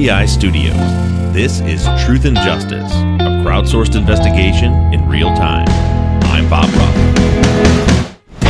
FBI Studios. This is Truth and Justice, a crowdsourced investigation in real time. I'm Bob Ruff.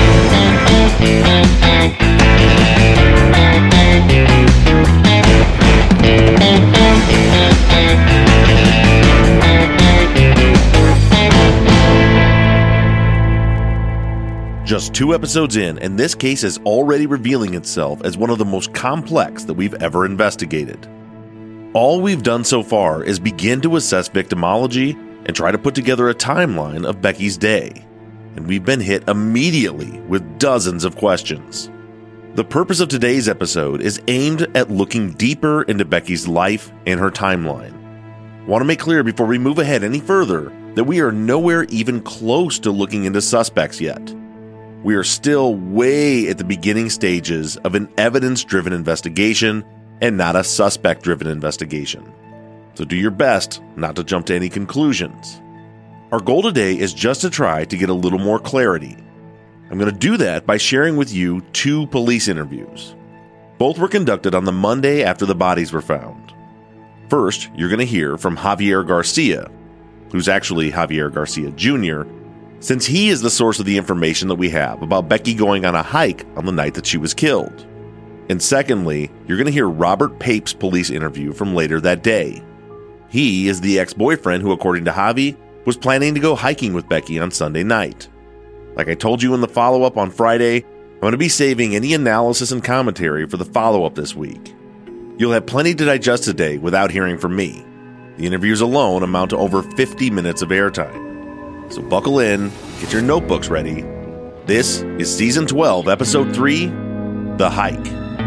Just 2 episodes in, and this case is already revealing itself as one of the most complex that we've ever investigated. All we've done so far is begin to assess victimology and try to put together a timeline of Becky's day, and we've been hit immediately with dozens of questions. The purpose of today's episode is aimed at looking deeper into Becky's life and her timeline. I want to make clear before we move ahead any further that we are nowhere even close to looking into suspects yet. We are still way at the beginning stages of an evidence-driven investigation and not a suspect-driven investigation. So do your best not to jump to any conclusions. Our goal today is just to try to get a little more clarity. I'm going to do that by sharing with you 2 police interviews. Both were conducted on the Monday after the bodies were found. First, you're going to hear from Javier Garcia, who's actually Javier Garcia Jr., since he is the source of the information that we have about Becky going on a hike on the night that she was killed. And secondly, you're going to hear Robert Pape's police interview from later that day. He is the ex-boyfriend who, according to Javi, was planning to go hiking with Becky on Sunday night. Like I told you in the follow-up on Friday, I'm going to be saving any analysis and commentary for the follow-up this week. You'll have plenty to digest today without hearing from me. The interviews alone amount to over 50 minutes of airtime. So buckle in, get your notebooks ready. This is Season 12, Episode 3, The Hike.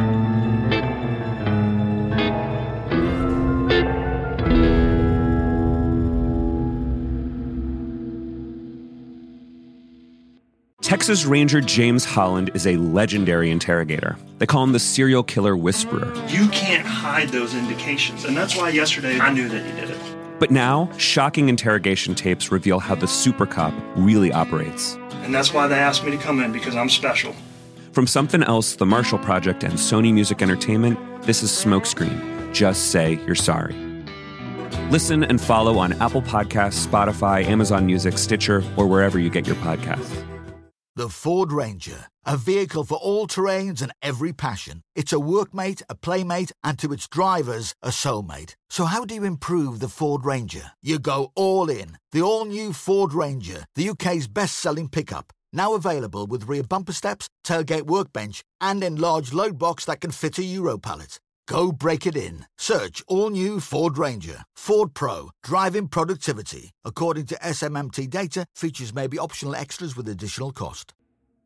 Texas Ranger James Holland is a legendary interrogator. They call him the serial killer whisperer. You can't hide those indications, and that's why yesterday I knew that you did it. But now, shocking interrogation tapes reveal how the super cop really operates. And that's why they asked me to come in, because I'm special. From Something Else, The Marshall Project, and Sony Music Entertainment, this is Smokescreen. Just say you're sorry. Listen and follow on Apple Podcasts, Spotify, Amazon Music, Stitcher, or wherever you get your podcasts. The Ford Ranger, a vehicle for all terrains and every passion. It's a workmate, a playmate, and to its drivers, a soulmate. So how do you improve the Ford Ranger? You go all in. The all-new Ford Ranger, the UK's best-selling pickup. Now available with rear bumper steps, tailgate workbench, and enlarged load box that can fit a Euro pallet. Go break it in. Search all-new Ford Ranger. Ford Pro. Driving productivity. According to SMMT data, features may be optional extras with additional cost.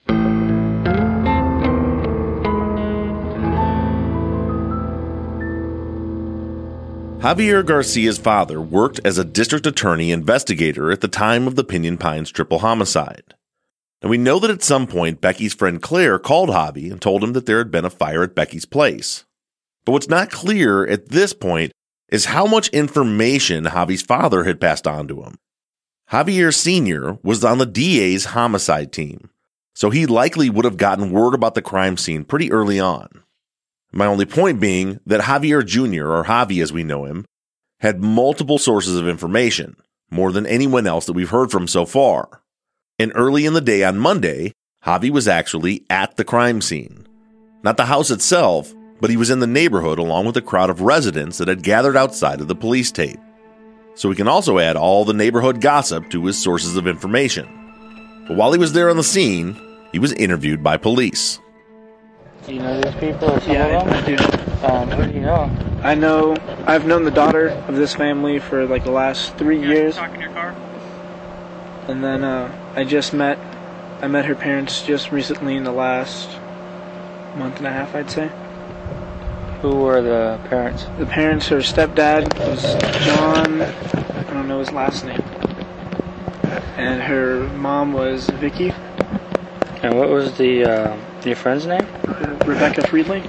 Javier Garcia's father worked as a district attorney investigator at the time of the Pinyon Pines triple homicide. And we know that at some point, Becky's friend Claire called Javi and told him that there had been a fire at Becky's place. But what's not clear at this point is how much information Javi's father had passed on to him. Javier Sr. was on the DA's homicide team, so he likely would have gotten word about the crime scene pretty early on. My only point being that Javier Jr., or Javi as we know him, had multiple sources of information, more than anyone else that we've heard from so far. And early in the day on Monday, Javi was actually at the crime scene. Not the house itself, but he was in the neighborhood along with a crowd of residents that had gathered outside of the police tape. So we can also add all the neighborhood gossip to his sources of information. But while he was there on the scene, he was interviewed by police. Do you know these people? Yeah, I do. Who do you know? I've known the daughter of this family for like the last 3 years. Talk in your car? And then I met her parents just recently in the last month and a half, I'd say. Who were the parents? The parents, her stepdad was John, I don't know his last name. And her mom was Vicky. And what was the your friend's name? Rebecca Friedling.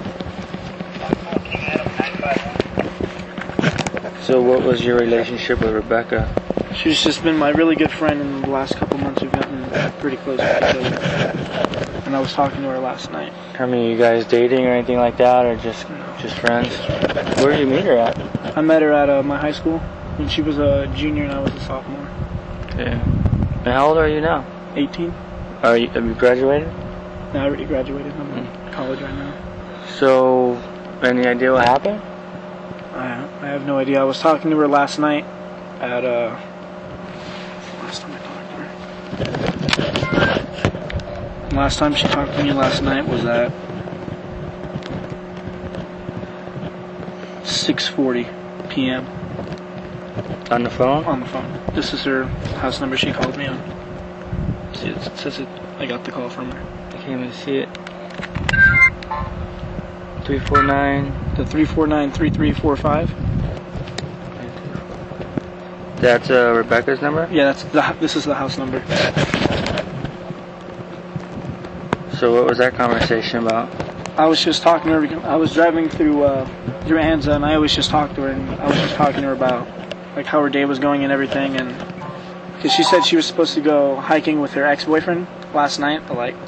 So what was your relationship with Rebecca? She's just been my really good friend in the last couple months. We've gotten pretty close with each other. And I was talking to her last night. I mean, you guys dating or anything like that, or just friends? Where did you meet her at? I met her at my high school when she was a junior and I was a sophomore. Okay. And how old are you now? 18. Have you graduated? No, I already graduated. I'm in college right now. So, any idea what happened? I have no idea. I was talking to her last night at last time I talked to her. Last time she talked to me last night was at 6:40 p.m. On the phone? on the phone. This is her house number she called me on. See, it says it. I got the call from her. I can't even see it. 349. The 349-3345. That's Rebecca's number? Yeah, this is the house number. So what was that conversation about? I was just talking to her. I was driving through Anza, and I always just talk to her, and I was just talking to her about like how her day was going and everything, and because she said she was supposed to go hiking with her ex-boyfriend last night at like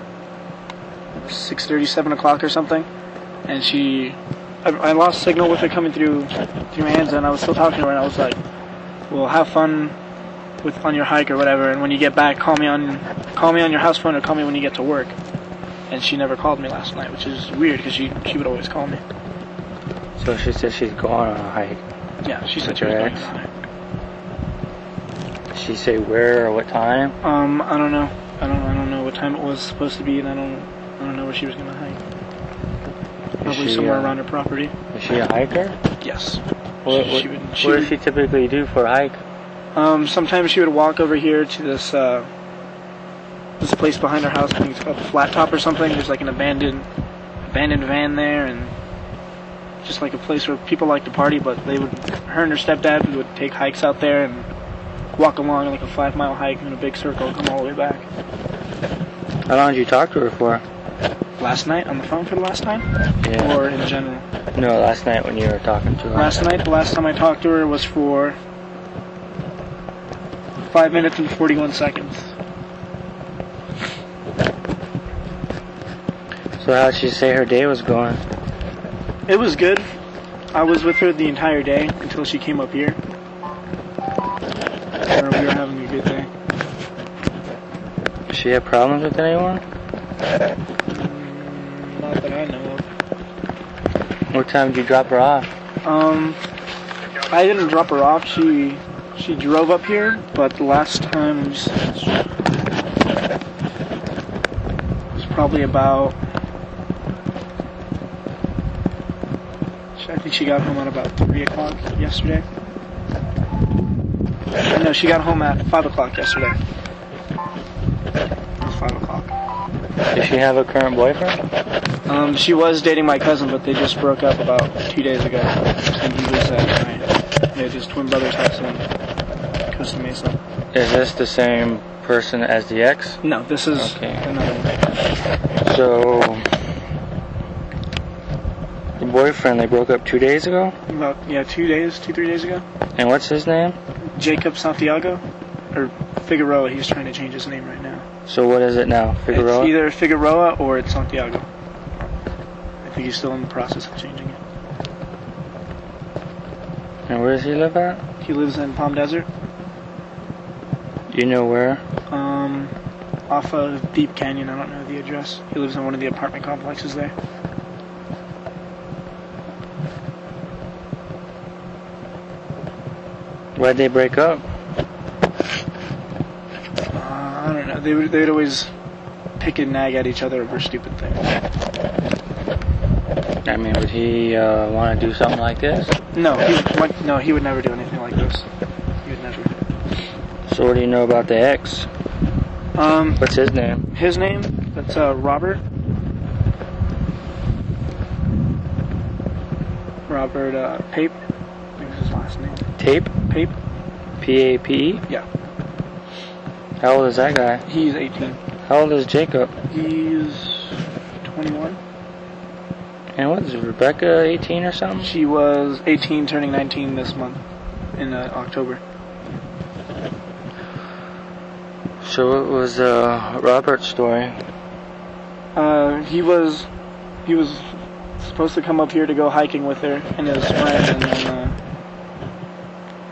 6:30, 7 o'clock or something, and I lost signal with her coming through Anza, and I was still talking to her, and I was like, well, have fun on your hike or whatever, and when you get back, call me on your house phone or call me when you get to work. And she never called me last night, which is weird because she would always call me. So she said she's going on a hike. Yeah, she said With she was your going ex? on a hike. Did she say where or what time? I don't know. I don't know what time it was supposed to be, and I don't know where she was gonna hike. Probably she, somewhere around her property. Is she a hiker? Yes. What does she typically do for a hike? Sometimes she would walk over here to this place behind her house. I think it's called the Flat Top or something. There's like an abandoned van there, and just like a place where people like to party. But her and her stepdad would take hikes out there and walk along like a 5-mile hike in a big circle, come all the way back. How long did you talk to her for? Last night on the phone for the last time, Yeah. or in general? No, last night when you were talking to her. Last night, the last time I talked to her was for 5 minutes and 41 seconds. So how'd she say her day was going? It was good. I was with her the entire day until she came up here. We were having a good day. Does she have problems with anyone? Not that I know of. What time did you drop her off? I didn't drop her off. She drove up here, but the last time was probably about. I think she got home at about 3 o'clock yesterday. No, she got home at 5 o'clock yesterday. It was 5 o'clock. Does she have a current boyfriend? She was dating my cousin, but they just broke up about 2 days ago. And he was at his twin brother's house in Costa Mesa. Is this the same person as the ex? No, this is another one. So, the boyfriend, they broke up 2 days ago? About 3 days ago. And what's his name? Jacob Santiago, or Figueroa. He's trying to change his name right now. So what is it now? Figueroa? It's either Figueroa or it's Santiago. I think he's still in the process of changing it. And where does he live at? He lives in Palm Desert. You know where? Off of Deep Canyon. I don't know the address. He lives in one of the apartment complexes there. Why'd they break up? I don't know. They would always pick and nag at each other over stupid things. I mean, would he want to do something like this? No, he would never do anything like this. He would never. So what do you know about the ex? What's his name? His name? That's Robert. Robert Pape. I think is his last name. Tape? Pape? P-A-P-E? Yeah. How old is that guy? He's 18. How old is Jacob? He's 21. And what is Rebecca, 18 or something? She was 18, turning 19 this month, in October. So what was Robert's story? He was supposed to come up here to go hiking with her and his friend, and then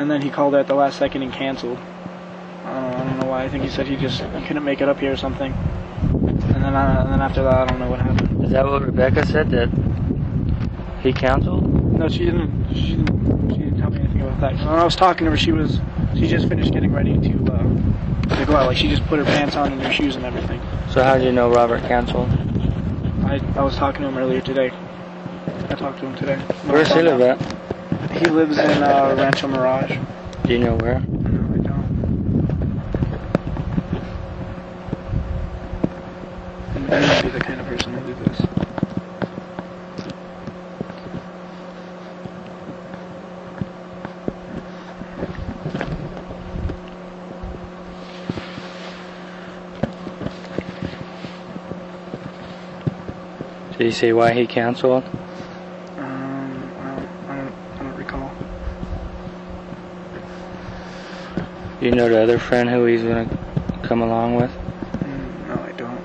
and then he called her at the last second and canceled. I don't know why. I think he said he couldn't make it up here or something. And then after that, I don't know what happened. Is that what Rebecca said, that he canceled? No, she didn't tell me anything about that. When I was talking to her, she just finished getting ready to go out. Like, she just put her pants on and her shoes and everything. So how did you know Robert canceled? I was talking to him earlier today. I talked to him today. Where does he live at? He lives in Rancho Mirage. Do you know where? No, I don't. And he might be the kind of person who did this. Did he say why he canceled? I don't recall. Do you know the other friend who he's gonna come along with? No, I don't.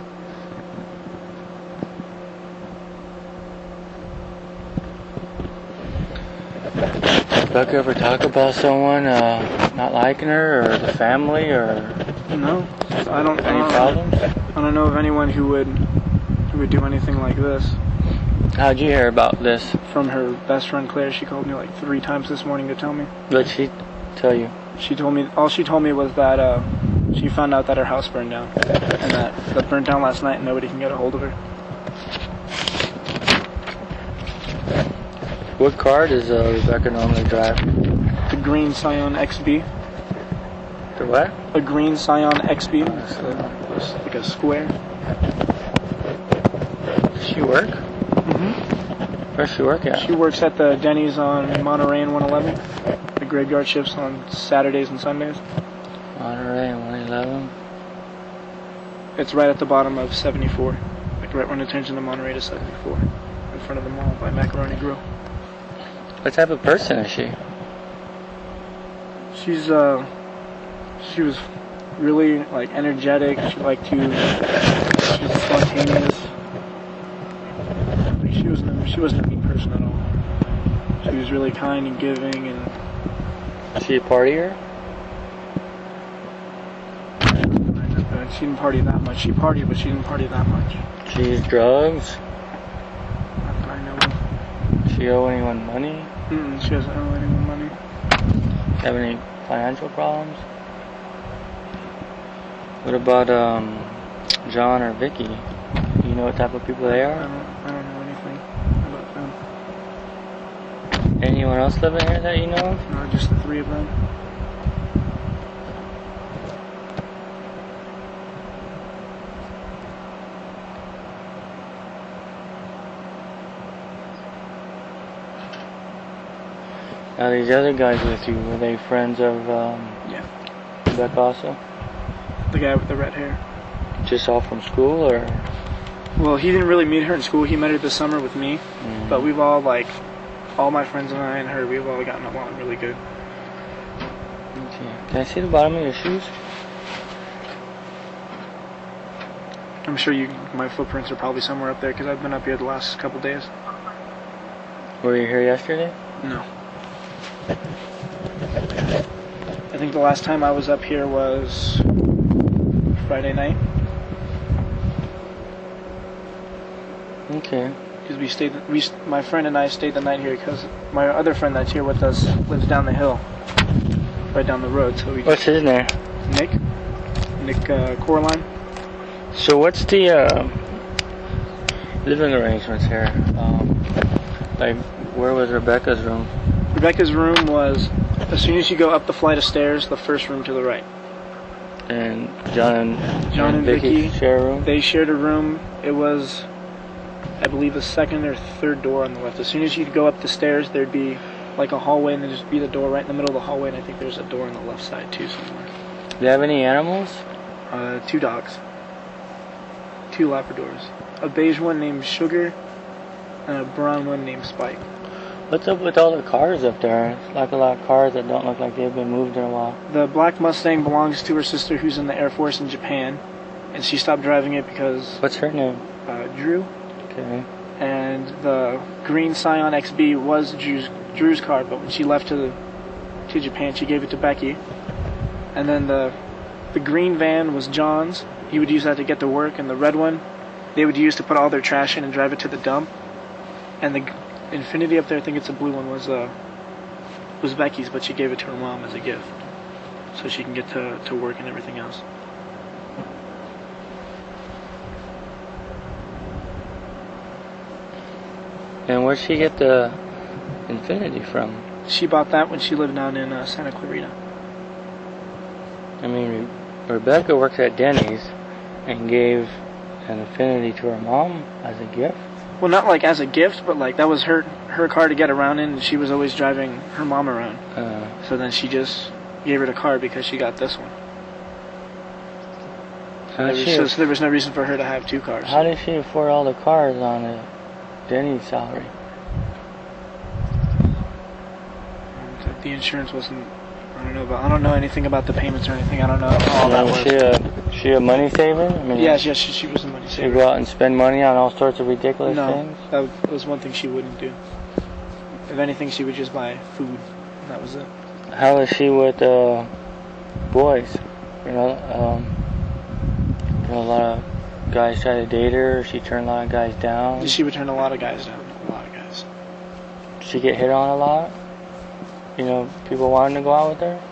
Did Buck ever talk about someone not liking her, or the family, or No, I don't. any problems? I don't know of anyone who would do anything like this. How'd you hear about this? From her best friend Claire. She called me like 3 times this morning to tell me. What'd she tell you? All she told me was that she found out that her house burned down, and that burned down last night and nobody can get a hold of her. What car does Rebecca normally drive? The green Scion XB. The what? A green Scion XB. It's like a square. Does she work? Where's she work at? She works at the Denny's on Monterey and 111. The graveyard shifts on Saturdays and Sundays. Monterey and 111. It's right at the bottom of 74. Like right when it turns into Monterey to 74. In front of the mall by Macaroni Grill. What type of person is she? She was really like energetic. She liked to. She was spontaneous. Like, she wasn't a mean person at all. She was really kind and giving and. Is she a partier? She didn't party that much. She partied, but she didn't party that much. She used drugs? Not that I know of. She owe anyone money? She doesn't owe anyone money. Have any financial problems? What about John or Vicky? Do you know what type of people they I are? don't know anything about them. Anyone else living here that you know of? No, just the 3 of them. Now these other guys with you, were they friends of Yeah. Rebecca also? The guy with the red hair. Just all from school, or? Well, he didn't really meet her in school. He met her this summer with me. But we've all, like, all my friends and I and her, we've all gotten along really good. Okay. Can I see the bottom of your shoes? I'm sure my footprints are probably somewhere up there because I've been up here the last couple days. Were you here yesterday? No. I think the last time I was up here was Friday night. Okay. Because my friend and I stayed the night here because my other friend that's here with us lives down the hill, right down the road. So What's his name? Nick Corline. So what's the living arrangements here? Like, where was Rebecca's room? Rebecca's room was, as soon as you go up the flight of stairs, the first room to the right. And John and Vicky share a room? They shared a room. It was, I believe, the second or third door on the left. As soon as you go up the stairs, there'd be like a hallway, and there'd just be the door right in the middle of the hallway, and I think there's a door on the left side too somewhere. Do you have any animals? 2 dogs. 2 Labradors. A beige one named Sugar, and a brown one named Spike. What's up with all the cars up there? It's like a lot of cars that don't look like they've been moved in a while. The black Mustang belongs to her sister who's in the Air Force in Japan, and she stopped driving it because... What's her name? Drew. Okay. And the green Scion XB was Drew's car, but when she left to to Japan. She gave it to Becky. And then the green van was John's. He would use that to get to work. And the red one, they would use to put all their trash in and drive it to the dump. And the Infiniti up there, I think it's a blue one, was Becky's, but she gave it to her mom as a gift, so she can get to work and everything else. And where'd she get the Infiniti from? She bought that when she lived down in Santa Clarita. I mean, Rebecca works at Denny's and gave an Infiniti to her mom as a gift. Well, not like as a gift, but like that was her car to get around in, and she was always driving her mom around. So then she just gave her the car because she got this one. So there was no reason for her to have two cars. How did she afford all the cars on a Denny's salary? The insurance wasn't. I don't know anything about the payments or anything. I don't know all that was. She a money saver? I mean, yes, she was a money saver. She go out and spend money on all sorts of ridiculous things? No, that was one thing she wouldn't do. If anything, she would just buy food, and that was it. How is she with boys? A lot of guys try to date her. She turned a lot of guys down. She would turn a lot of guys down. A lot of guys. Did she get hit on a lot? People wanting to go out with her?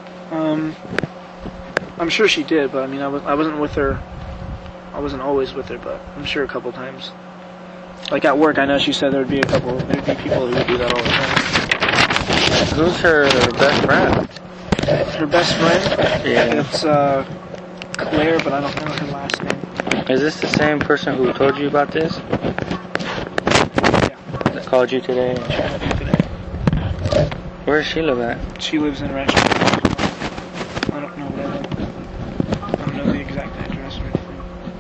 I'm sure she did, but I mean, I wasn't with her. I wasn't always with her, but I'm sure a couple times. Like at work, I know she said there'd be people who would do that all the time. Who's her best friend? Her best friend? Yeah. It's Claire, but I don't know her last name. Is this the same person who told you about this? Yeah. That called you today? Today. Where does she live at? She lives in Rancho. I don't know where. I don't know the exact address or anything.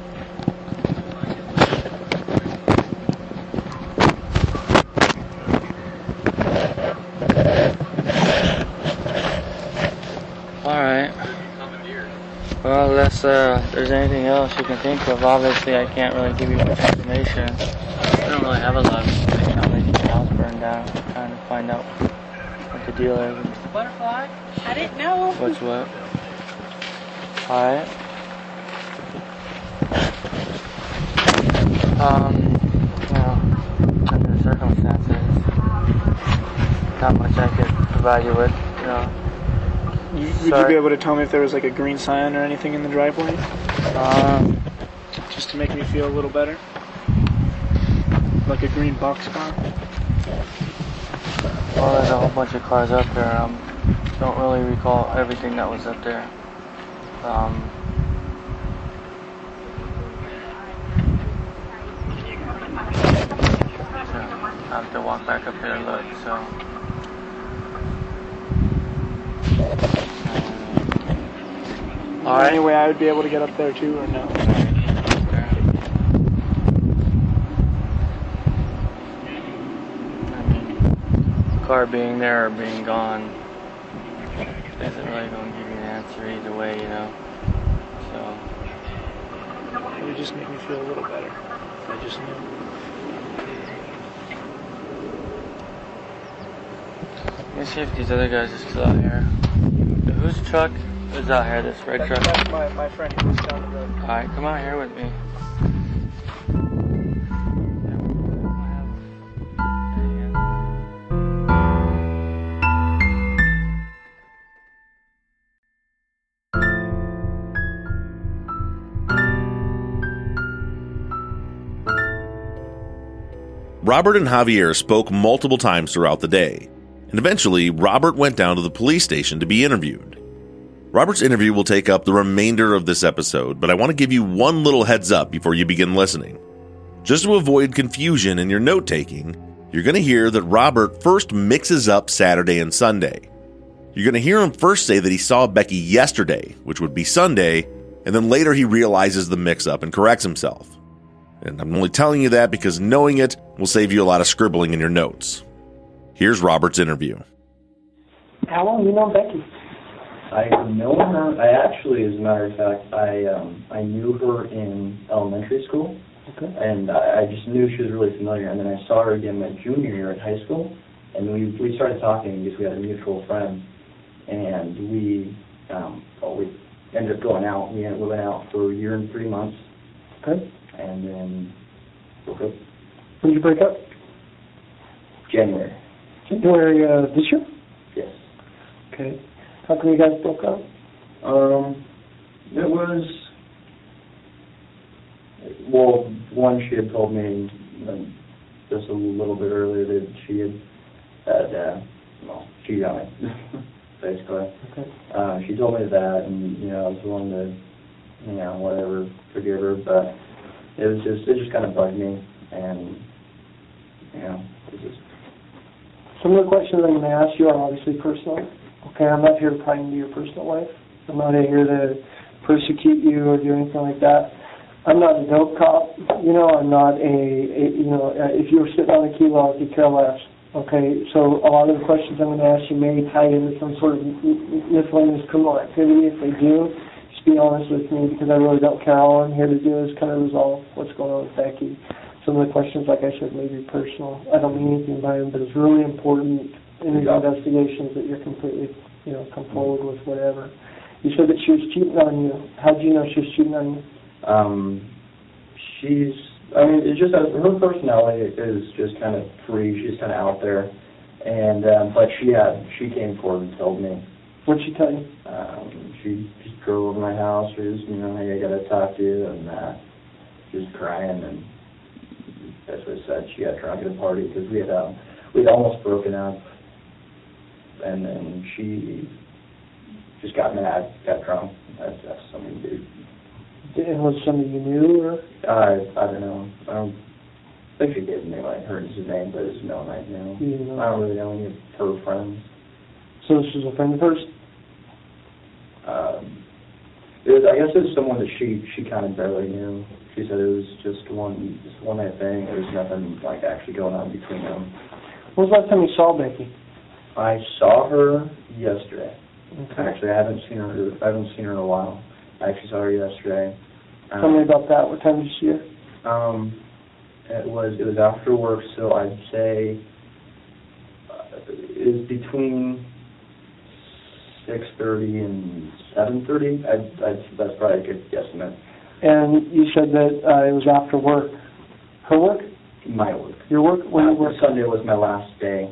Alright. Well, unless there's anything else you can think of, obviously I can't really give you much information. I don't really have a lot of information. I'm making the house burn down. I'm trying to find out what the deal is. Mr. Butterfly? I didn't know. What's what? Alright. Under the circumstances, not much I could provide you with, Would you be able to tell me if there was like a green sign or anything in the driveway? Just to make me feel a little better? Like a green box car? Well, there's a whole bunch of cars up there. Don't really recall everything that was up there. I have to walk back up there and look, so. Alright. Any way I would be able to get up there too, or no? Car being there or being gone isn't really going to give you an answer either way, So. It would just make me feel a little better. I just knew. Let me see if these other guys are still out here. Whose truck is out here? This red truck? That's my friend who lives down the road. Alright, come out here with me. Robert and Javier spoke multiple times throughout the day, and eventually Robert went down to the police station to be interviewed. Robert's interview will take up the remainder of this episode, but I want to give you one little heads up before you begin listening. Just to avoid confusion in your note-taking, you're going to hear that Robert first mixes up Saturday and Sunday. You're going to hear him first say that he saw Becky yesterday, which would be Sunday, and then later he realizes the mix-up and corrects himself. And I'm only telling you that because knowing it will save you a lot of scribbling in your notes. Here's Robert's interview. How long have you known Becky? I've known her. I actually, as a matter of fact, I knew her in elementary school. Okay. And I just knew she was really familiar. And then I saw her again my junior year at high school. And we started talking because we had a mutual friend. and we ended up going out. We went out for a year and 3 months. Okay. And then broke up. When did you break up? January. January this year? Yes. Okay. How come you guys broke up? It was, well, one, she had told me just a little bit earlier that she had cheated on me, basically. Okay. She told me that, and, I was willing to, whatever, forgive her, but it just kind of bugged me, and, it just... Some of the questions I'm going to ask you are obviously personal. Okay, I'm not here to pry into your personal life. I'm not here to persecute you or do anything like that. I'm not a dope cop. I'm not if you were sitting on a kilo, I could care less. Okay, so a lot of the questions I'm going to ask you may tie into some sort of miscellaneous criminal activity. If they do, just be honest with me, because I really don't care. All I'm here to do is kind of resolve what's going on with Becky. Some of the questions, like I said, may be personal. I don't mean anything by them, but it's really important in these investigations that you're completely, come forward with whatever. You said that she was cheating on you. How did you know she was cheating on you? It's just her personality is just kind of free. She's kind of out there, and but she came forward and told me. What'd she tell you? She just drove over my house. She was, hey, I gotta talk to you, and she was crying, and that's what I said. She got drunk at a party because we'd almost broken up, and then she just got mad, got drunk. That's something to do. And was somebody you knew, or? I don't know. I don't think she gave me her his name, but it's no one I knew. I don't really know any of her friends. So this was a friend of hers? I guess it was someone that she kind of barely knew. She said it was just one night thing. There was nothing actually going on between them. When was the last time you saw Becky? I saw her yesterday. Okay. Actually, I haven't seen her in a while. I actually saw her yesterday. Tell me about that. What time did you see her? It was after work, so I'd say it was between 6:30 and 7:30. That's probably a good guesstimate. And you said that it was after work. Her work? My work. Your work? When you work? Sunday was my last day.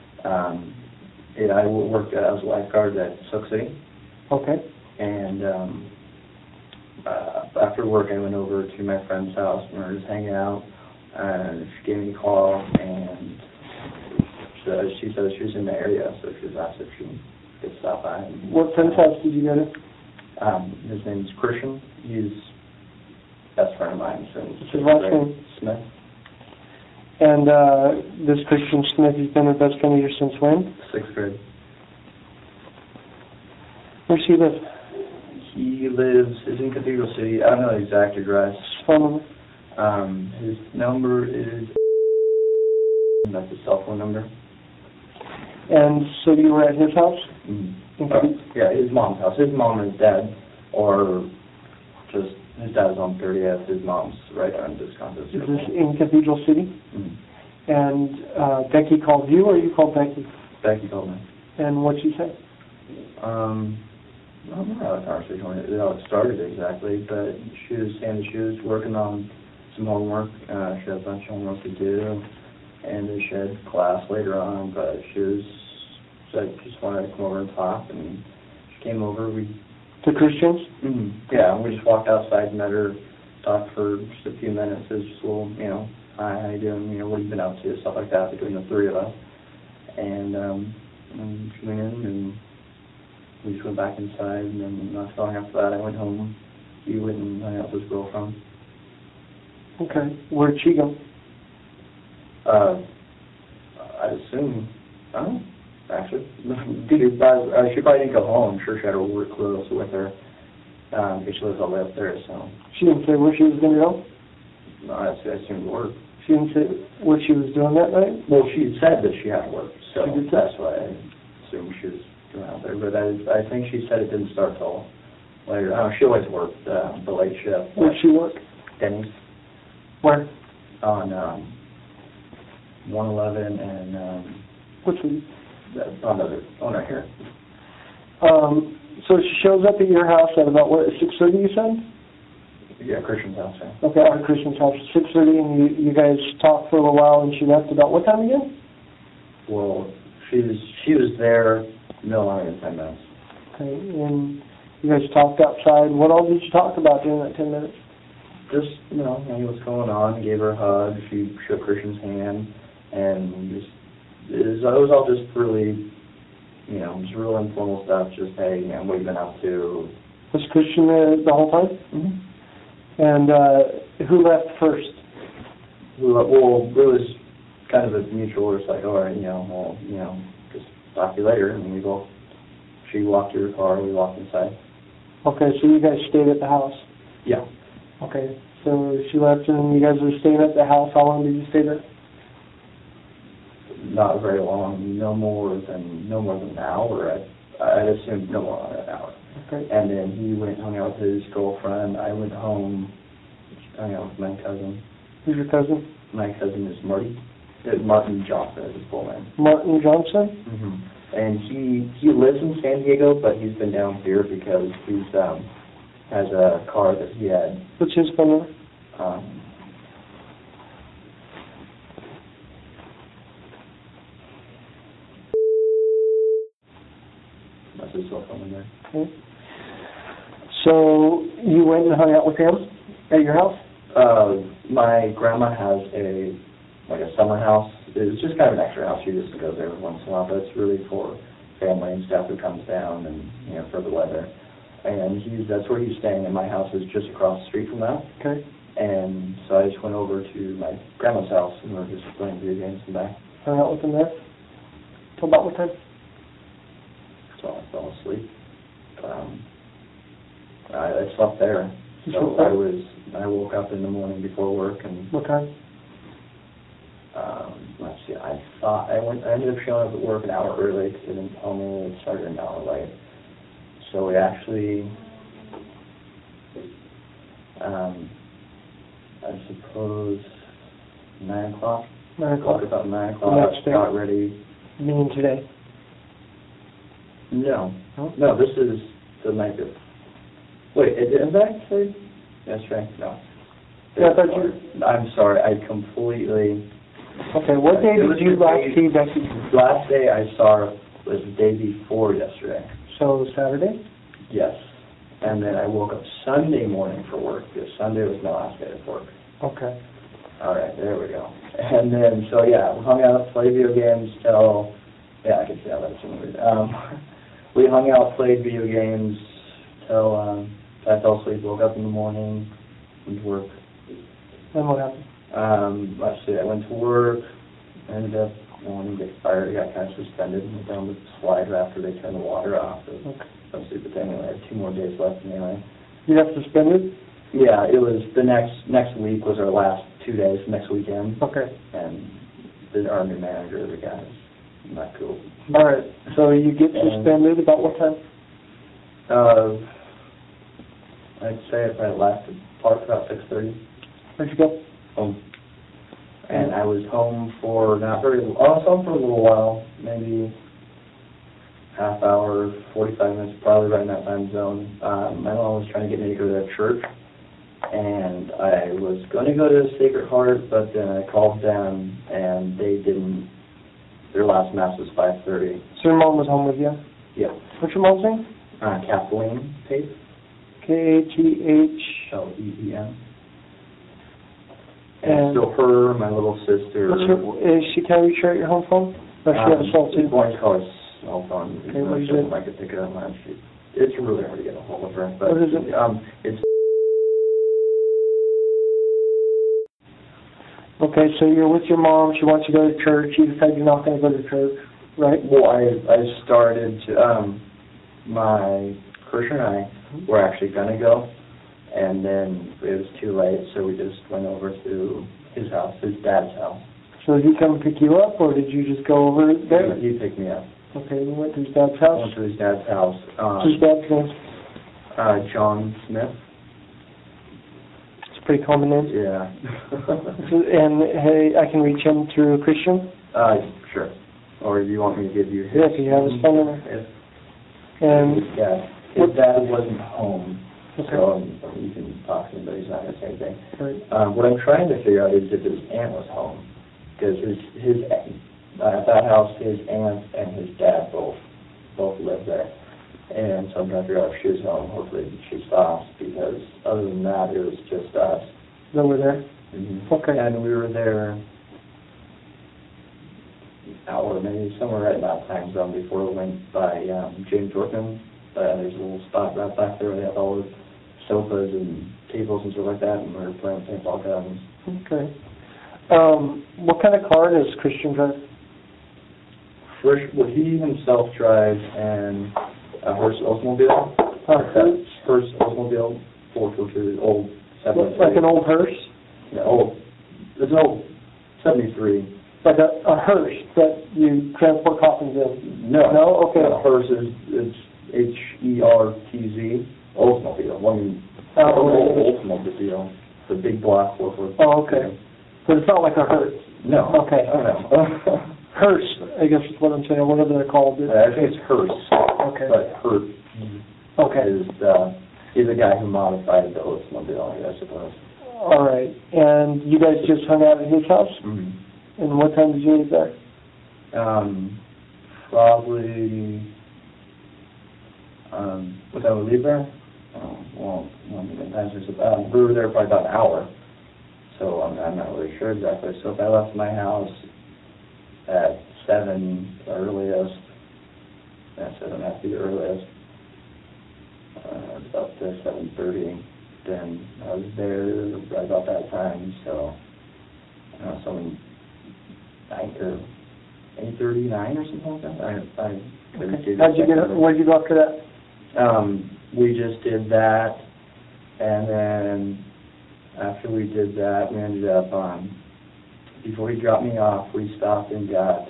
I worked as a lifeguard at Soak City. Okay. And after work, I went over to my friend's house and we were just hanging out. And she gave me a call, and she said she was in the area, so she was asked if she could stop by. What friend's house did you go to? His name's Christian. He's a best friend of mine since. What's his last name? Smith. And this Christian Smith, he's been a best friend of yours since when? 6th grade. Where does he live? He is in Cathedral City. I don't know the exact address. Phone number? His number is... That's his cell phone number. And so you were at his house? Yeah, his mom's house. His mom and his dad, or just his dad's on 30th. His mom's right on Wisconsin. Is this in Cathedral City? Mm-hmm. And Becky called you, or you called Becky? Becky called me. And what'd she say? I don't know how the conversation went, how it started exactly, but she was saying that she was working on some homework. She had a bunch of homework to do, and she had class later on, but she just wanted to come over and talk, and she came over. To Christians? Mm-hmm. Yeah, and we just walked outside and met her, talked for just a few minutes. It was just a little, hi, how you doing? What have you been up to? Stuff like that between the three of us. And she went in, and we just went back inside, and then not long after that I went home. He went and hung out with his girlfriend. Okay. Where'd she go? I'd assume, I don't know, actually. She probably didn't go home. I'm sure she had her work clothes with her. Because she lives all the way up there, so. She didn't say where she was going to go? No, I assumed work. She didn't say what she was doing that night? Well, she said that she had work, so that's why I assumed she was going out there. But I think she said it didn't start till later. She always worked the late shift. Where'd she work? Denny's. Where? On 111 and what's the on right here. So she shows up at your house at about, what, 6:30 you said? Yeah, Christian's house, yeah. Okay, at Christian's house at 6:30, and you guys talked for a little while, and she left about what time again? Well, she was there no longer than 10 minutes. Okay, and you guys talked outside. What all did you talk about during that 10 minutes? Just, hey, what's going on? Gave her a hug. She shook Christian's hand, and it was all just really, just real informal stuff. Just, hey, what have you been up to? Was Christian there the whole time? Mm-hmm. And who left first? Well, it was kind of a mutual. It's like, all right, just talk to you later. And she walked to her car, we walked inside. Okay, so you guys stayed at the house? Yeah. Okay, so she left and you guys were staying at the house. How long did you stay there? Not very long, no more than an hour. I'd assume no more than an hour. Okay. And then he went and hung out with his girlfriend. I went home, hung out with my cousin. Who's your cousin? My cousin is Martin Johnson is his full name. Martin Johnson? Mm-hmm. And he lives in San Diego, but he's been down here because he's has a car that he had. What's his phone number? That's his cell phone number. Okay. So you went and hung out with him at your house? My grandma has a summer house. It's just kind of an extra house. She just goes there every once in a while, but it's really for family and stuff who comes down and, for the weather. And that's where he's staying, and my house is just across the street from that. Okay. And so I just went over to my grandma's house, and we were just playing video games and back. Hung out with him there? Till about what time? So I fell asleep. I slept there. So I woke up in the morning before work and. What time? Let's see. I ended up showing up at work an hour early because they didn't tell me it started an hour late. So we actually, I suppose 9 o'clock. 9 o'clock. About 9 o'clock. Got ready. You mean today? No. No, this is the night of. Wait, is that actually? That's right. No. Yeah, I thought you. I'm sorry. I completely. Okay, what day did you last see Becky? Last day I saw her was the day before yesterday. So Saturday? Yes. And then I woke up Sunday morning for work, because Sunday was my last day of work. Okay. All right, there we go. And then, so yeah, we hung out, played video games till, I can see how that's weird. We hung out, played video games till I fell asleep, woke up in the morning, went to work. Then what happened? Let's see, I went to work, ended up wanting to get fired, got kind of suspended, went down the slider after they turned the water off. Let's see, but anyway, I had 2 more days left anyway. You got suspended? Yeah, it was the next week was our last 2 days, next weekend. Okay. And our new manager, the guy, is not cool. All right, so you get suspended about what time? I'd say it probably lasted about 6:30. Where'd you go? Home. And I was home for I was home for a little while, maybe half hour, 45 minutes, probably right in that time zone. My mom was trying to get me to go to that church, and I was going to go to Sacred Heart, but then I called them, and they didn't. Their last mass was 5:30. So your mom was home with you? Yeah. What's your mom's name? Kathleen Tate. Kathleen. And so her, my little sister. Can you share your home phone? Or she have a cell too? She's going to call her cell phone. Okay, what is it? I could pick it up on sheet. It's really hard to get a hold of her. But what is it? It's. Okay, so you're with your mom. She wants you to go to church. You decide you're not going to go to church, right? Well, I started to. My Christian and I were actually going to go. And then it was too late, so we just went over to his house, his dad's house. So did he come pick you up, or did you just go over there? He picked me up. Okay, you went to his dad's house? Went to his dad's house. What's his dad's name? John Smith. It's a pretty common name. Yeah. And hey, I can reach him through Christian? Sure. Or do you want me to give you his? Yeah, if you have his phone number. And Yeah, his dad wasn't home, Okay. so you can talk to him, but he's not going to say anything. Right. What I'm trying to figure out is if his aunt was home, because at that house, his aunt and his dad both live there. And so I'm trying to figure out if she was home. Hopefully she stops, because other than that, it was just us. They were there? Mm-hmm. Okay. And we were there an hour, maybe somewhere right in that time zone before we went by James Workman. There's a little spot right back there where they have all the sofas and tables and stuff like that, and we were playing paintball guns. Okay. What kind of car does Christian drive? Well, he himself drives an Hearst Oldsmobile. Hearst Oldsmobile 422, old 73. Like an old Hearst? Yeah, old. It's an old 73. Like a Hearst that you transport coffins in? No. No? Okay. No, Hearst is Hertz, Oldsmobile. Oldsmobile. The big block 442. Oh, okay. But it's not like a Hearst? No. Okay. Oh, no. Hearst, I guess is what I'm saying, whatever they're called. I think it's Hearst. Okay. But Hearst is the guy who modified the Oldsmobile, I suppose. All right. And you guys just hung out at his house? Mm-hmm. And what time did you leave there? Probably, what time did we leave there? We were there probably about an hour. So I'm not really sure exactly. So if I left my house at 7 the earliest, that 7 has to be the earliest, about 7:30, then I was there right about that time, so something 8:39 or something like that. Where'd you go after that? We just did that, and then after we did that, we ended up before he dropped me off, we stopped and got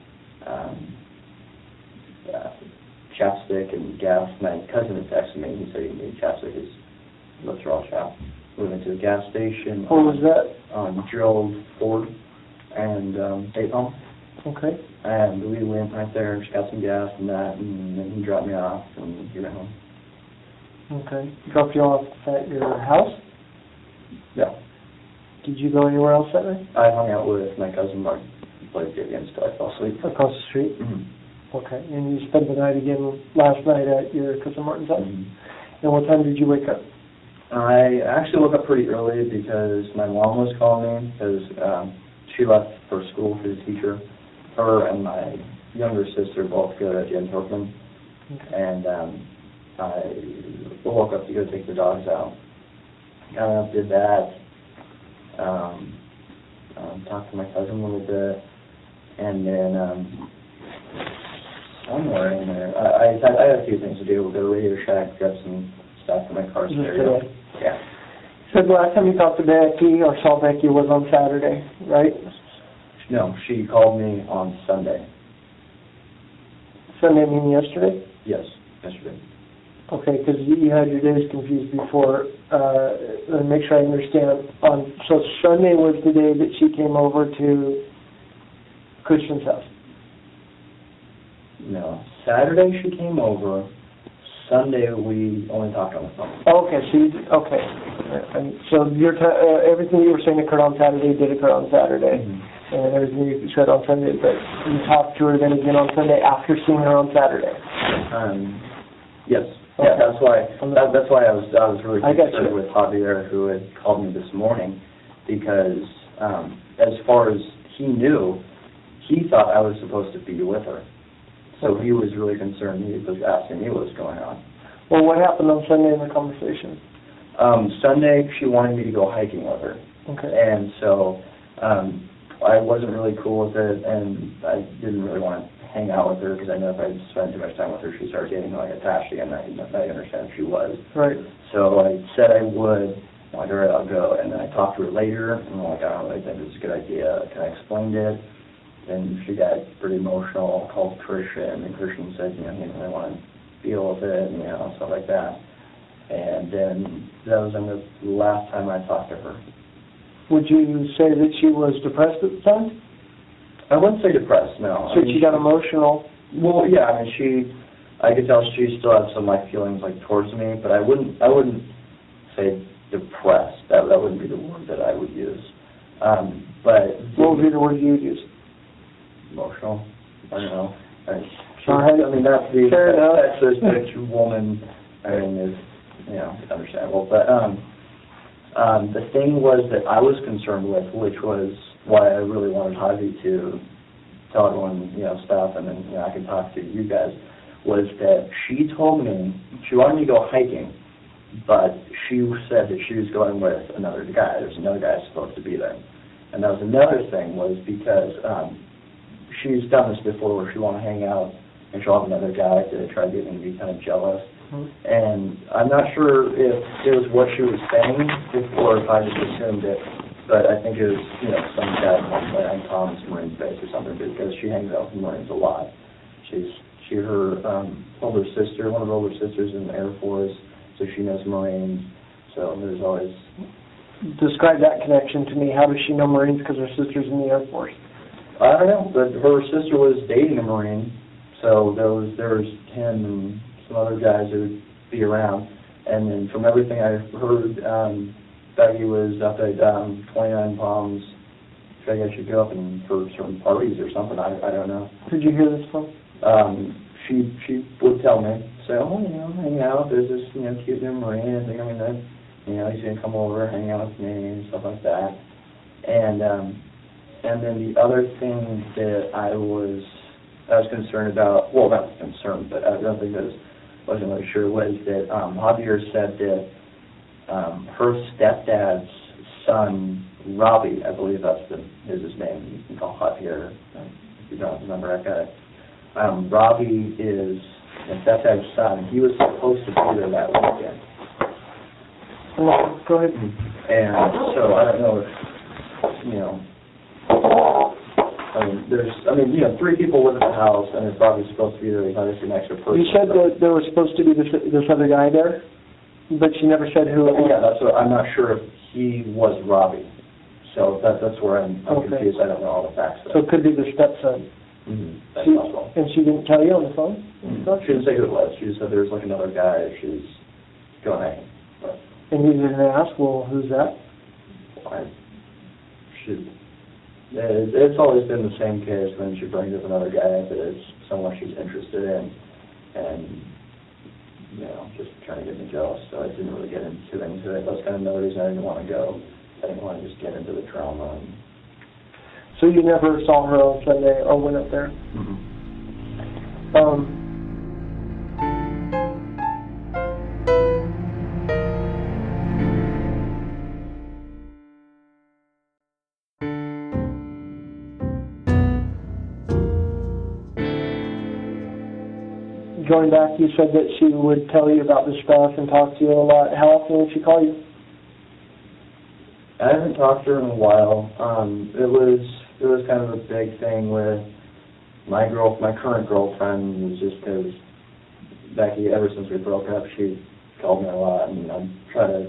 chapstick and gas. My cousin had texted me. He said he needed chapstick. His lips are all chapped. We went to the gas station. Where was that? On Gerald Ford and State Home. Okay. And we went right there, just got some gas and that, and then he dropped me off, and he went home. Okay. Dropped you off at your house? Yeah. Did you go anywhere else that night? I hung out with my cousin Mark. Played video games until I fell asleep. Across the street? Mm-hmm. Okay. And you spent the night again last night at your cousin Martin's house? Mm-hmm. And what time did you wake up? I actually woke up pretty early because my mom was calling me because she left for school for the teacher. Her and my younger sister both go to James Workman. Okay. And I woke up to go take the dogs out. Got up, did that. Talked to my cousin a little bit, and then somewhere in there, I had a few things to do. We'll go to Radio Shack, grab some stuff for my car stereo. Yeah. So the last time you talked to Becky or saw Becky was on Saturday, right? No, she called me on Sunday. Sunday meaning yesterday? Yes, yesterday. Okay, because you had your days confused before. Let me make sure I understand. So Sunday was the day that she came over to Christian's house? No, Saturday she came over. Sunday we only talked on the phone. Okay, okay. And so everything you were saying occurred on Saturday did occur on Saturday. Mm-hmm. And everything you said on Sunday, but you talked to her then again on Sunday after seeing her on Saturday? Yes. Okay. Yeah, that's why I was really concerned with Javier, who had called me this morning, because as far as he knew, he thought I was supposed to be with her. So he was really concerned. He was asking me what was going on. Well, what happened on Sunday in the conversation? Sunday, she wanted me to go hiking with her. Okay. And so I wasn't really cool with it, and I didn't really want to hang out with her because I know if I spent too much time with her, she'd start getting like attached again. I understand if she was. Right. So I said I would. I'm like, all right, I'll go. And then I talked to her later, and I'm like, I don't really think this is a good idea. I explained it. And she got pretty emotional, called Christian, and Christian said, he didn't really want to deal with it, and, stuff like that. And then that was the last time I talked to her. Would you say that she was depressed at the time? I wouldn't say depressed, no. So she got emotional? Well, yeah, I mean, I could tell she still had some like feelings like towards me, but I wouldn't say depressed. That wouldn't be the word that I would use. But what would be the word you would use? Emotional. I don't know. I mean, that's the woman. I mean, is understandable. But the thing was that I was concerned with, which was why I really wanted Javi to tell everyone, stuff, and then I could talk to you guys. Was that she told me she wanted me to go hiking, but she said that she was going with another guy. There's another guy supposed to be there. And that was another thing, was because she's done this before where she want to hang out and she'll have another guy to try to get me to be kind of jealous. Mm-hmm. And I'm not sure if it was what she was saying or if I just assumed it, but I think it was, some guy on Tom's Marine base or something, because she hangs out with the Marines a lot. Her older sister, one of her older sisters in the Air Force, so she knows Marines. So there's always... Describe that connection to me. How does she know Marines? Because her sister's in the Air Force. I don't know, but her sister was dating a Marine, so there was him and some other guys who would be around. And then from everything I heard, Becky was up at 29 Palms. I guess she'd go up for certain parties or something. I don't know. Did you hear this from? She would tell me, say, hang out. There's this cute new Marine. I think I'm gonna, he's gonna come over, hang out with me and stuff like that. And then the other thing that I was concerned about, well, not concerned, but I don't think I wasn't really sure, was that Javier said that her stepdad's son, Robbie, I believe that's his name. You can call Javier if you don't remember. I got it. Robbie is his stepdad's son. He was supposed to be there that weekend. Go ahead. And so I don't know if, three people live in the house, and if Robbie's supposed to be there, he's obviously an extra person. You said that there was supposed to be this other guy there, but she never said who it was. Yeah, that's what, I'm not sure if he was Robbie. So that's where I'm confused. I don't know all the facts. So it could be the stepson. Mm-hmm. That's possible. And she didn't tell you on the phone? Mm-hmm. She didn't say who it was. She just said there was like another guy she's going at. And you didn't ask, well, who's that? It's always been the same case when she brings up another guy that is someone she's interested in, and just trying to get me jealous. So I didn't really get into it. That's kind of another reason I didn't want to go. I didn't want to just get into the trauma. So you never saw her on Sunday or went up there? Mm-hmm. Going back, you said that she would tell you about this stuff and talk to you a lot. How often would she call you? I haven't talked to her in a while. It was kind of a big thing with my current girlfriend. Was just because Becky, ever since we broke up, she called me a lot, and I try to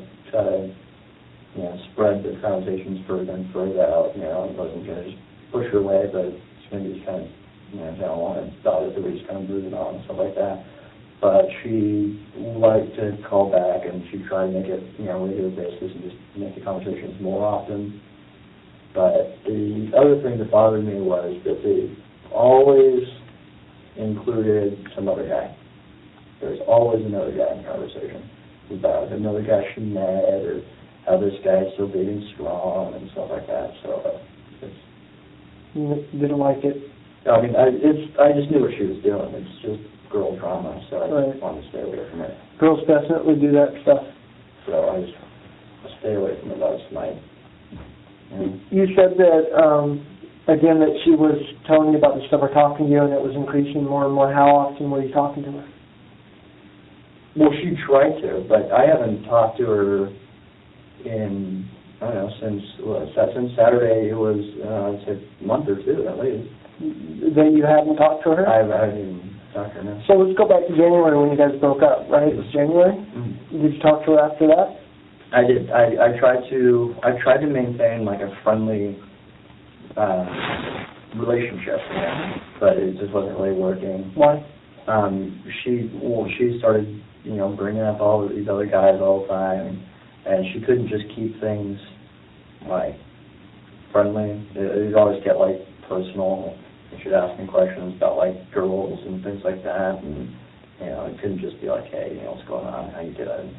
spread the conversations further and further out. I wasn't going to just push her away, but it's going to just kind of, I don't want to thought that we just kind of moving on and stuff like that. But she liked to call back, and she tried to make it, regular basis and just make the conversations more often. But the other thing that bothered me was that they always included some other guy. There's always another guy in the conversation about another guy she met, or how this guy is still dating strong and stuff like that. So you didn't like it. I mean, I just knew what she was doing. It's just girl drama, so I just wanted to stay away from it. Girls definitely do that stuff. So I just stay away from it last night. You said that, again, that she was telling you about the stuff or talking to you, and it was increasing more and more. How often were you talking to her? Well, she tried to, but I haven't talked to her in, I don't know, since Saturday. It was, I'd say a month or two at least. That you haven't talked to her? I haven't talked to her, no. So let's go back to January when you guys broke up, right? It was January? Mm-hmm. Did you talk to her after that? I did. I tried to maintain like a friendly relationship, but it just wasn't really working. Why? She started, bringing up all of these other guys all the time, and she couldn't just keep things, like, friendly. It'd always get, like, personal. She'd ask me questions about, like, girls and things like that, and, it couldn't just be like, hey, what's going on, how you doing?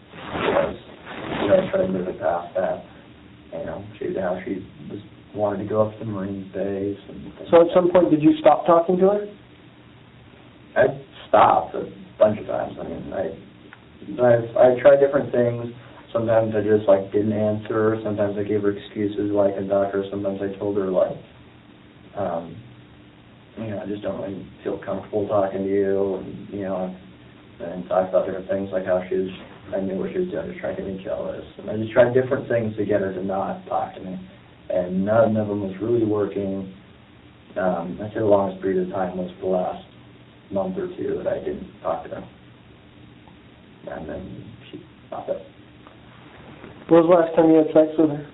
I tried to move it past that. She wanted to go up to the Marine base. So at some point, did you stop talking to her? I stopped a bunch of times. I mean, I tried different things. Sometimes I just, like, didn't answer. Sometimes I gave her excuses like a doctor. Sometimes I told her, like, I just don't really feel comfortable talking to you. And talked about different things, like how I knew what she was doing, just trying to get me jealous. And I just tried different things to get her to not talk to me. And none of them was really working. I'd say the longest period of time was the last month or two that I didn't talk to her. And then she stopped it. When was the last time you had sex with her?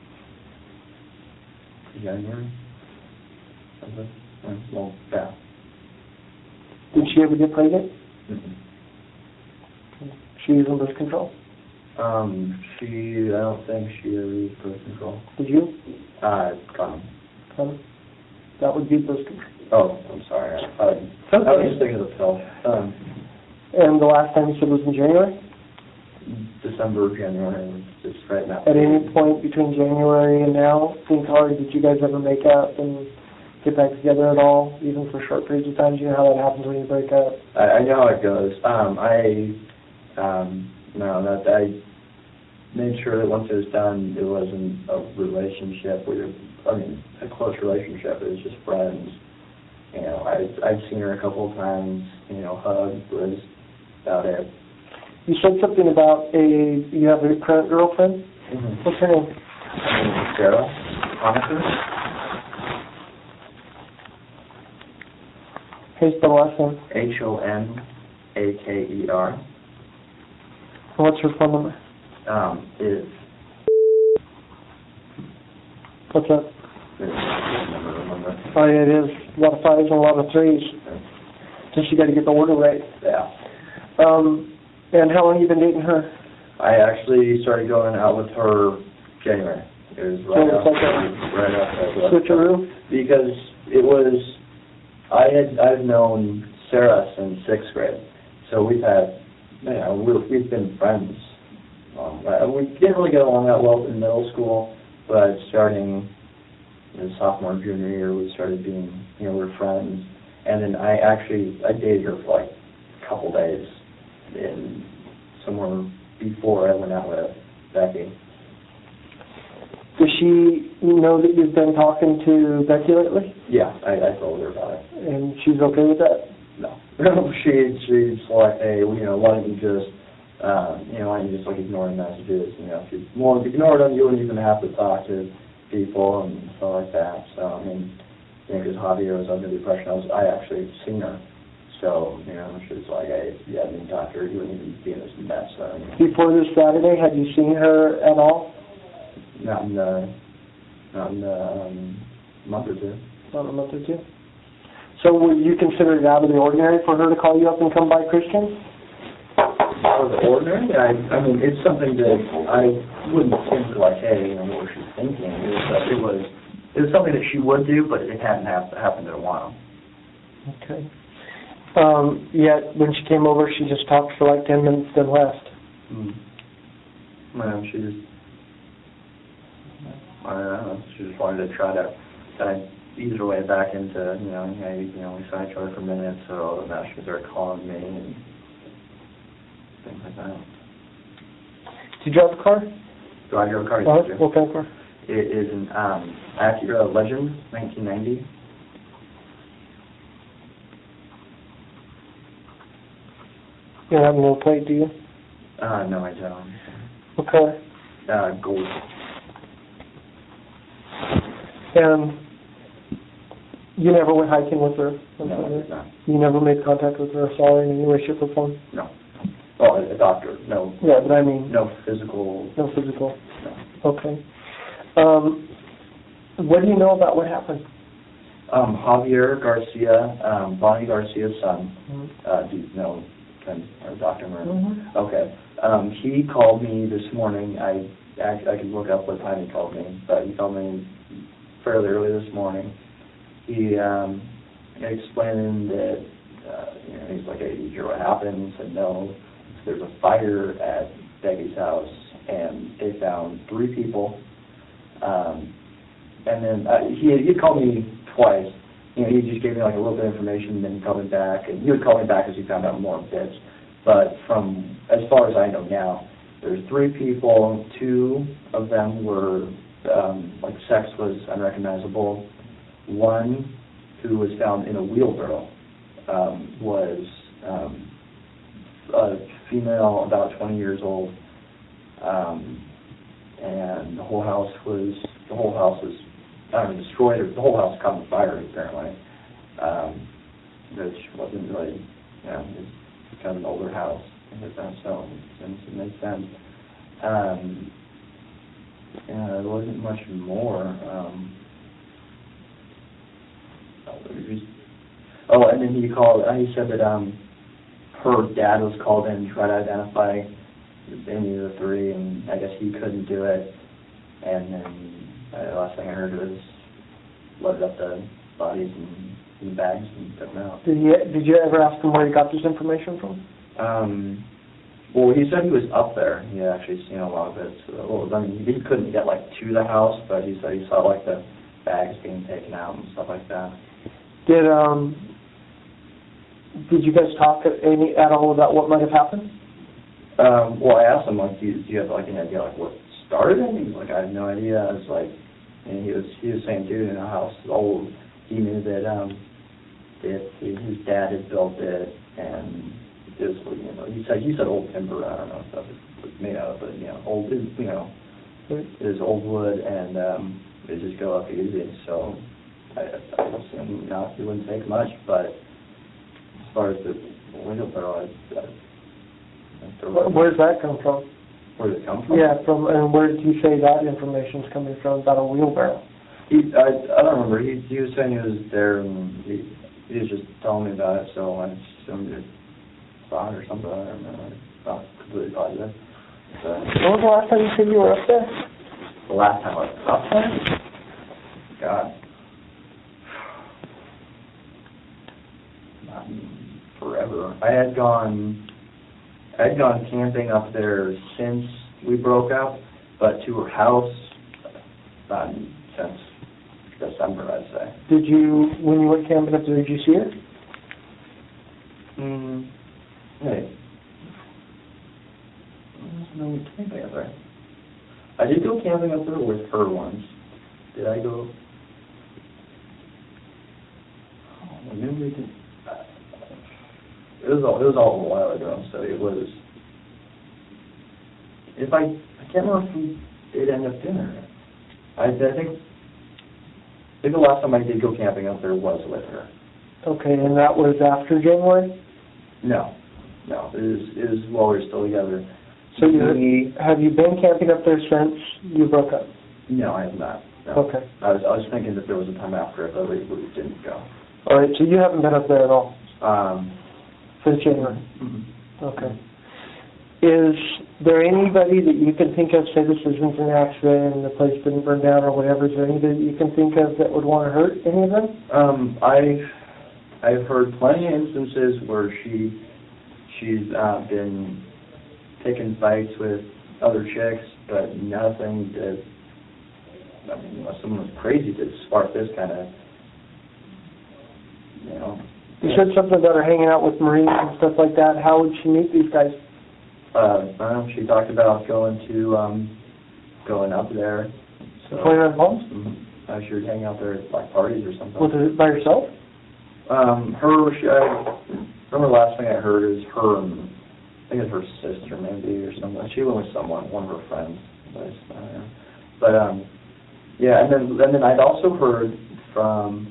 January. Something. Well, yeah. Did she ever get pregnant? Mm-hmm. She using birth control? I don't think she ever used birth control. Did you? Condom. Condom? That would be birth control. Oh, I'm sorry. I was just thinking of the pill. And the last time you said was in January? December, January, just right now. At any point between January and now, did you guys ever make up and get back together at all, even for short periods of time? Do you know how that happens when you break up? I know how it goes. I made sure that once it was done, it wasn't a relationship. A close relationship. It was just friends. I'd seen her a couple of times. Hug was about it. You said something about you have a current girlfriend? Mm-hmm. What's her name? Sarah Honaker. How do you spell the last name? Honaker. What's her phone number? What's that? Oh, yeah, it is. A lot of 5s and a lot of 3s. Just you got to get the order right. Yeah. And how long have you been dating her? I actually started going out with her January. It was right after. Switcheroo? Because it was, I've known Sarah since 6th grade, so we've been friends. We didn't really get along that well in middle school, but starting sophomore and junior year, we started being, we were friends. And then I dated her for like a couple days somewhere before I went out with Becky. Does she know that you've been talking to Becky lately? Yeah, I told her about it. And she's okay with that? No. She's like, hey, why don't you just, like ignore messages? If you ignored them, you wouldn't even have to talk to people and stuff like that. So, because Javier was under the impression I actually seen her. So, she was like, hey, if you hadn't talked to her, you wouldn't even be in this mess. Before this Saturday, had you seen her at all? Not in a month or two. Not in a month or two. So would you consider it out of the ordinary for her to call you up and come by Christian? Out of the ordinary? It's something that I wouldn't think like, hey, what was she thinking? It was something that she would do, but it hadn't happened in a while. Okay. Yet when she came over, she just talked for like 10 minutes, then left. Well, she just, I don't know, she just wanted to try to ease her way back into, we saw each other for a minute, so now she started calling me and things like that. Do you drive a car? Do I drive a car? What kind of car? It is an Acura Legend, 1990. You don't have a little plate, do you? No, I don't. What color? Gold. And you never went hiking with her? No. You never made contact with her, saw her in any way, shape, or form? No. Oh, a doctor, no. Yeah, but I mean... No physical... No physical? No. Okay. What do you know about what happened? Javier Garcia, Bonnie Garcia's son. Do you know Dr. Marin? Okay. He called me this morning. I can look up what time he called me, but he called me fairly early this morning. He explaining that he's like, hey, did you hear what happened? He said, no. There's a fire at Becky's house, and they found 3 people. And then he called me twice. He just gave me like a little bit of information, and then he called me back. And he would call me back as he found out more bits. But from as far as I know now, there's 3 people. 2 of them were like sex was unrecognizable. 1 who was found in a wheelbarrow was a female, about 20 years old, and the whole house was destroyed. Or the whole house caught on fire apparently, which wasn't really, it's kind of an older house, so it makes sense. There wasn't much more. And then he called. He said that her dad was called in to try to identify any of the 3, and I guess he couldn't do it. And then the last thing I heard was loaded up the bodies in bags and took them out. Did you ever ask him where he got this information from? Well, he said he was up there. He had actually seen a lot of it. So, he couldn't get to the house, but he said he saw the bags being taken out and stuff like that. Did you guys talk at all about what might have happened? Well, I asked him, do you have any idea what started it? He was like, I have no idea. I was like, and he was saying, dude, the house is old. He knew that his dad had built it, and it was, he said old timber. I don't know if that was made out of, but old, it was old wood, and it just go up easy. So I assume it wouldn't take much, but as far as the window barrel, where does that come from? Where did it come from? Yeah, and where did you say that information's coming from about a wheelbarrow? I don't remember. He was saying he was there, and he was just telling me about it, so I assumed it saw it or something. I don't know. I'm not completely positive. So, when was the last time you said you were up there? The last time I was up there? God. Not forever. I had gone camping up there since we broke up, but to her house, not since December, I'd say. When you went camping up there, did you see her? Hey. No camping up there. I did go camping up there with her once. Did I go? Oh, maybe we did. It was all a while ago, so it was. I can't remember if we did end up dinner. I think the last time I did go camping up there was with her. Okay, and that was after January? No. It was while we were still together. So have you been camping up there since you broke up? No, I have not. No. Okay. I was thinking that there was a time after it, but we didn't go. All right, so you haven't been up there at all? Since January? Mm-hmm. Okay. Is there anybody that you can think of, say this isn't an accident and the place didn't burn down or whatever, is there anybody that you can think of that would want to hurt any of them? I've heard plenty of instances where she's been taking fights with other chicks, but nothing that, unless someone was crazy to spark this kind of, You said something about her hanging out with Marines and stuff like that. How would she meet these guys? She talked about going up there. So, playing on homes? Mm-hmm. She would hang out there at parties or something. Was it by herself? I remember the last thing I heard is her and I think it's her sister maybe or something. She went with someone, one of her friends. But yeah, and then I'd also heard from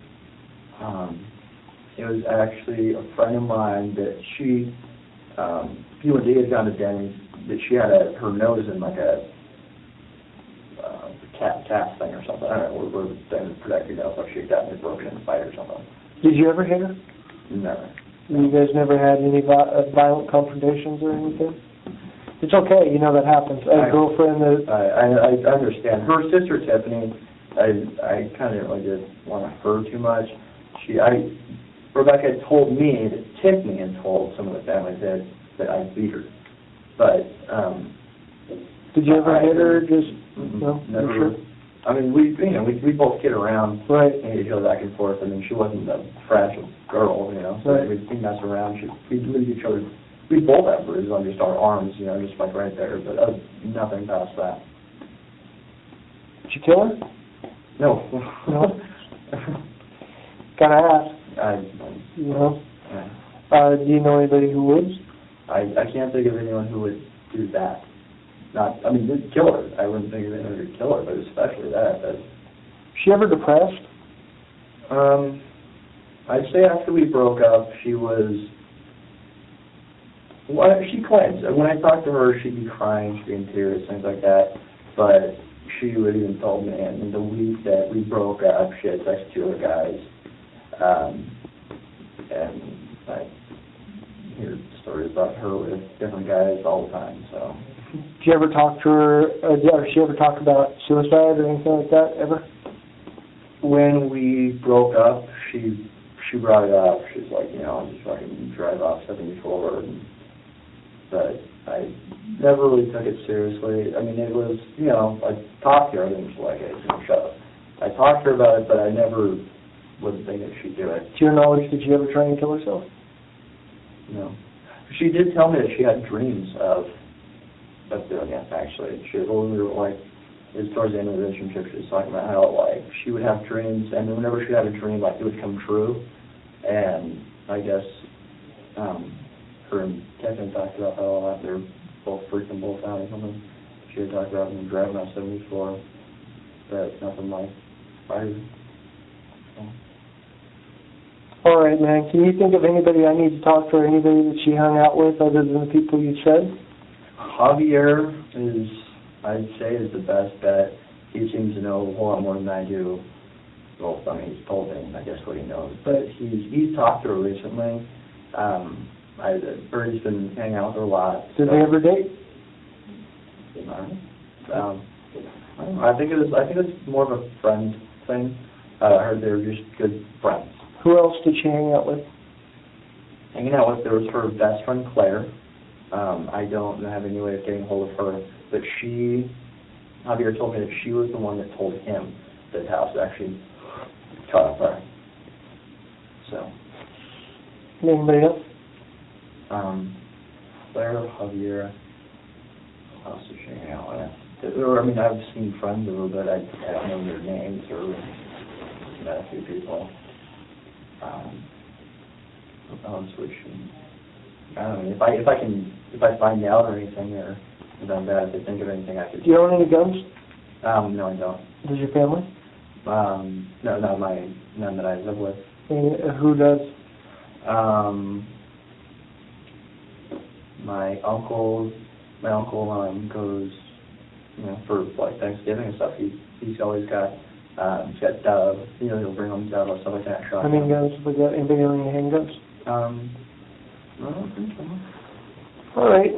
it was actually a friend of mine that she when they had gone to Denny's, that she had her nose in like a cast thing or something. I don't know, we're then protecting us like she got broken in a fight or something. Did you ever hit her? Never. You guys never had any violent confrontations or anything? It's okay, you know that happens. A girlfriend that... I understand. Her sister, Tiffany, I kind of didn't want to hurt too much. Rebecca told me that Tiffany had told some of the families that I beat her. But, did you ever hit her? Just, no? Never. Sure? I mean, we both kid around. Right. And you go back and forth. I mean, she wasn't a fragile girl, so right. we'd mess around. We'd leave each other. We both have bruises on just our arms, just like right there, but nothing past that. Did you kill her? No. No? Gotta ask. Yeah. Do you know anybody who would? I can't think of anyone who would do that. Kill her. I wouldn't think of anyone who would kill her, but especially that. Was she ever depressed? I'd say after we broke up, she was... Well, she claims. When I talked to her, she'd be crying, she'd be in tears, things like that. But she would even told me, in the week that we broke up, she had sex with 2 other guys. And I hear stories about her with different guys all the time, so... Did you ever talk to her, or she ever talk about suicide or anything like that, ever? When we broke up, she brought it up. She's like, just fucking drive off 74. But I never really took it seriously. I mean, it was, I talked to her, and she's like, hey, shut up. I talked to her about it, but I never would think that she'd do it. To your knowledge, did she ever try and kill herself? No. She did tell me that she had dreams of doing it, actually. When we were, it was towards the end of the relationship, she was talking about how, she would have dreams, and whenever she had a dream, it would come true. And I guess her and Kevin talked about how they're both freaking both out or something. She had talked about them driving on 74, but nothing like fire. All right, man. Can you think of anybody I need to talk to or anybody that she hung out with other than the people you said? Javier is, I'd say, is the best bet. He seems to know a whole lot more than I do. Well, he's told me, I guess, what he knows. But he's talked to her recently. Birdie's been hanging out with her a lot. Did they ever date? I think it was more of a friend thing. I heard they were just good friends. Who else did she hang out with? Hanging out with, there was her best friend, Claire. I don't have any way of getting hold of her, but Javier told me that she was the one that told him that the house actually caught on fire. So. Anybody else? Claire, Javier, who else is she hanging out with? I've seen friends of her, but I don't know their names or met a few people. I don't know, if I find out or anything, or if I'm bad, if I think of anything I could... Do you own any guns? No, I don't. Does your family? No, none that I live with. And who does? My uncle goes, for Thanksgiving and stuff. He's always got, he's got dove. He'll bring home dove or stuff like that. How many guns? Anybody own any handguns? I don't think so. All right.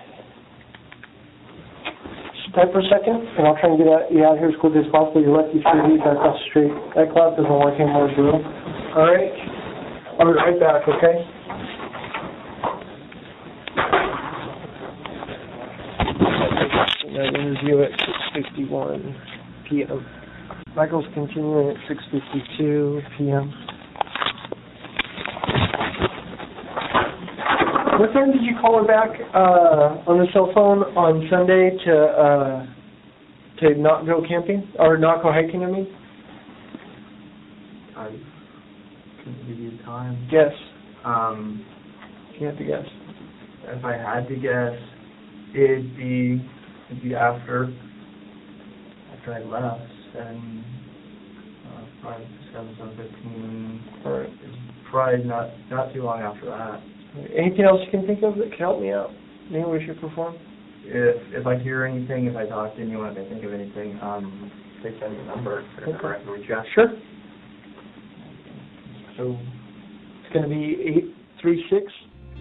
Sit tight for a second, and I'll try and get you out here as quickly as possible. You're lucky through these across the street. That cloud doesn't work anymore, Drew. All right? I'll be right back, okay? That interview at 6:51 p.m. Michael's continuing at 6:52 p.m. What time did you call her back on the cell phone on Sunday to not go camping or not go hiking? I mean, I couldn't give you time. Guess. You have to guess. If I had to guess, it'd be after I left, and probably 7:15. All right. Probably not too long after that. Anything else you can think of that could help me out? Any way, shape, or form? if I hear anything, if I talk to anyone, if I think of anything, they send me a number. I can reach out. Sure. So it's going to be 836.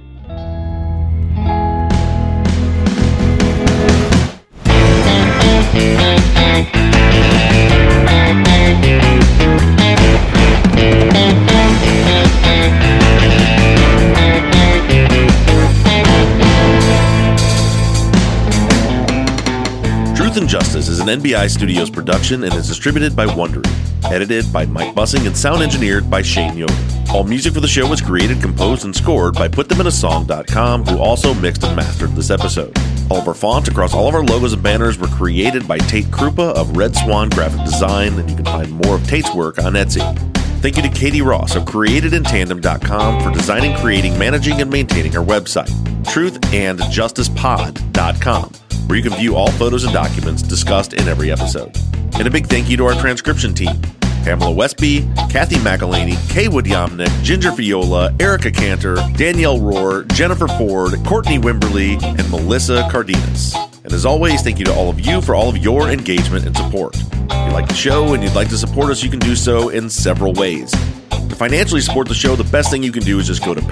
Truth and Justice is an NBI Studios production and is distributed by Wondery. Edited by Mike Bussing and sound engineered by Shane Yoder. All music for the show was created, composed, and scored by PutThemInASong.com, who also mixed and mastered this episode. All of our fonts across all of our logos and banners were created by Tate Krupa of Red Swan Graphic Design, and you can find more of Tate's work on Etsy. Thank you to Katie Ross of CreatedInTandem.com for designing, creating, managing, and maintaining our website. TruthAndJusticePod.com, where you can view all photos and documents discussed in every episode. And a big thank you to our transcription team: Pamela Westby, Kathy McElhaney, Kaywood Yomnick, Ginger Fiola, Erica Cantor, Danielle Rohr, Jennifer Ford, Courtney Wimberly, and Melissa Cardenas. And as always, thank you to all of you for all of your engagement and support. If you like the show and you'd like to support us, you can do so in several ways. To financially support the show, the best thing you can do is just go to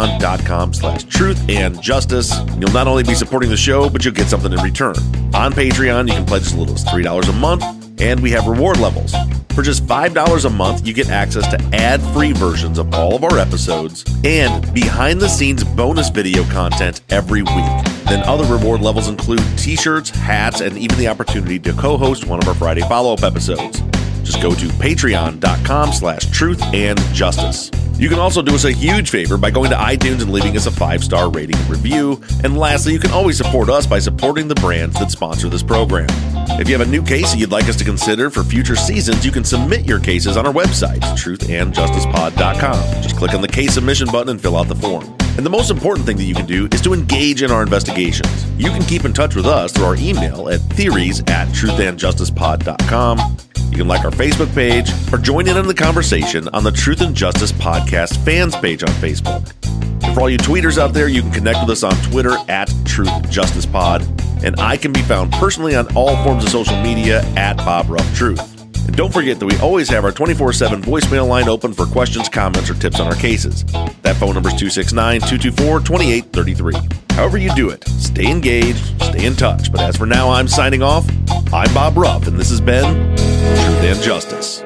patreon.com/truthandjustice. You'll not only be supporting the show, but you'll get something in return. On Patreon, you can pledge as little as $3 a month, and we have reward levels. For just $5 a month, you get access to ad-free versions of all of our episodes and behind-the-scenes bonus video content every week. Then other reward levels include t-shirts, hats, and even the opportunity to co-host one of our Friday follow-up episodes. Just go to patreon.com/truthandjustice. You can also do us a huge favor by going to iTunes and leaving us a 5-star rating and review. And lastly, you can always support us by supporting the brands that sponsor this program. If you have a new case that you'd like us to consider for future seasons, you can submit your cases on our website, truthandjusticepod.com. Just click on the case submission button and fill out the form. And the most important thing that you can do is to engage in our investigations. You can keep in touch with us through our email at theories@truthandjusticepod.com. You can like our Facebook page or join in on the conversation on the Truth and Justice Podcast fans page on Facebook. And for all you tweeters out there, you can connect with us on Twitter @TruthJusticePod. And I can be found personally on all forms of social media @BobRuffTruth. And don't forget that we always have our 24/7 voicemail line open for questions, comments, or tips on our cases. That phone number is 269-224-2833. However you do it, stay engaged, stay in touch. But as for now, I'm signing off. I'm Bob Ruff, and this has been Truth and Justice.